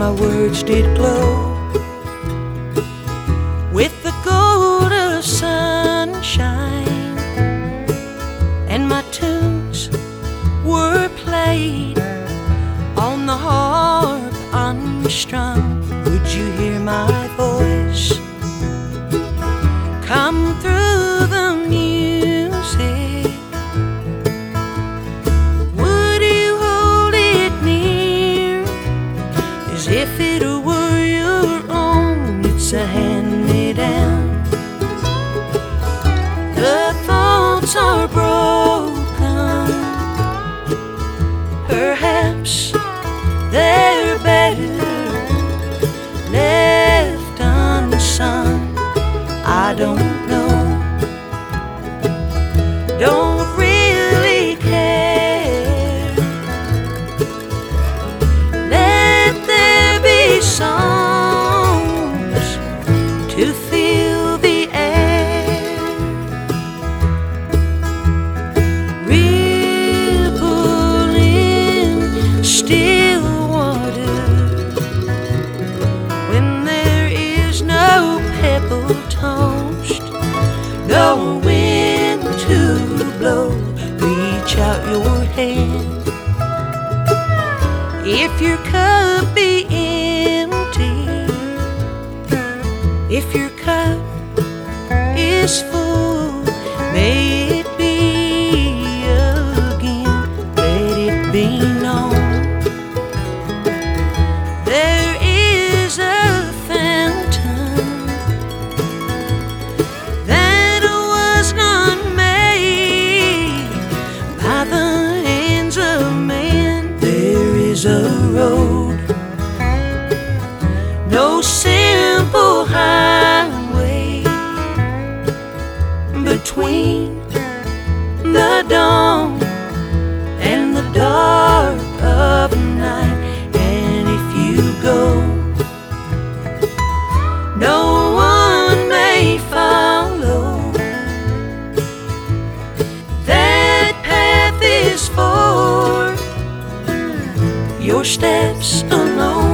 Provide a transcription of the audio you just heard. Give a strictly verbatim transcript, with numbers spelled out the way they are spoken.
my words did glow with the gold of sunshine, and my tunes were played on the harp unstrung. Would you hear my voice come through the music? Would you hold it near as if it were your own? It's a hand-me-down. The thoughts are broken, perhaps they're better left unsung. I don't know, don't really care. Let there be songs to fill the air, ripple in still water when there is no pebble toast, no wind to blow. Reach out your hand. If your cup be empty, if your cup is full, may it be again. Let it be known there is a fountain that was not made by the hands of man. There is a road, no simple highway, between the dawn and the dark of night. And if you go, no one may follow. That path is for your steps alone.